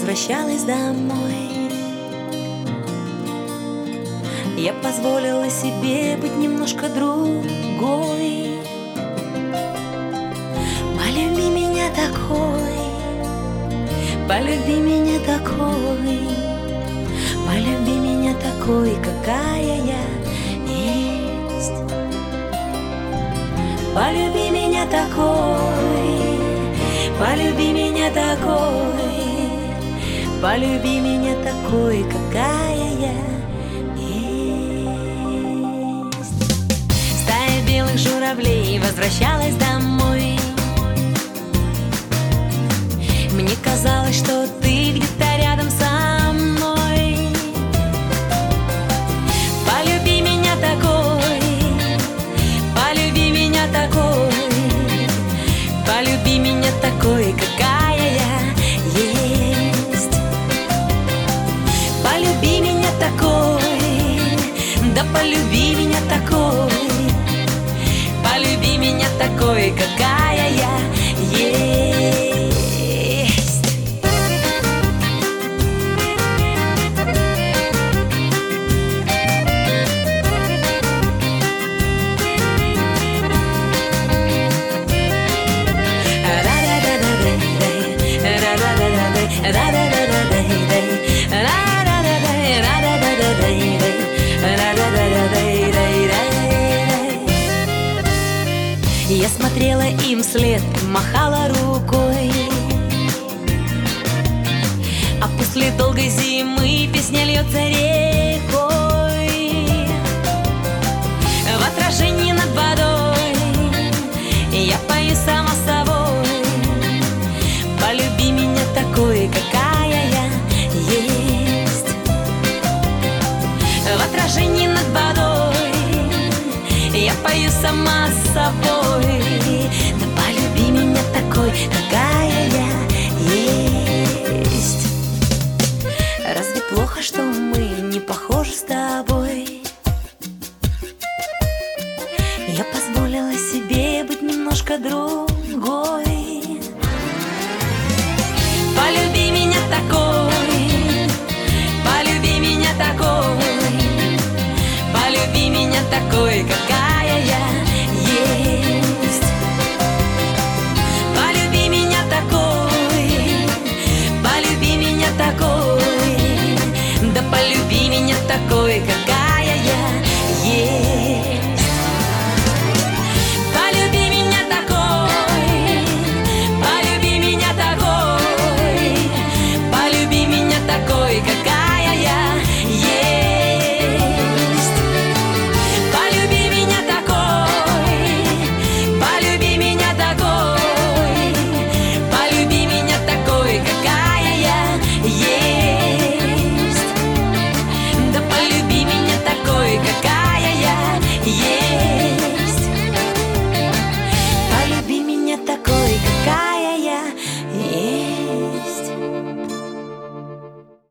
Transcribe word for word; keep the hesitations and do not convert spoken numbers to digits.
возвращалась домой, я позволила себе быть немножко другой. Полюби меня такой, полюби меня такой, полюби меня такой, какая я есть. Полюби меня такой, полюби меня такой, полюби меня такой, какая я есть. Стая белых журавлей возвращалась домой. Мне казалось, что ты где-то рядом со мной. Полюби меня такой, полюби меня такой, полюби меня такой, какая я есть. Полюби меня такой, да полюби меня такой, полюби меня такой, какая я есть. Я смотрела им вслед, махала рукой, а после долгой зимы песня льется рекой. В отражении над водой я пою сама собой. Полюби меня такой, какая я есть. В отражении над водой я пою сама с собой. Да полюби меня такой, какая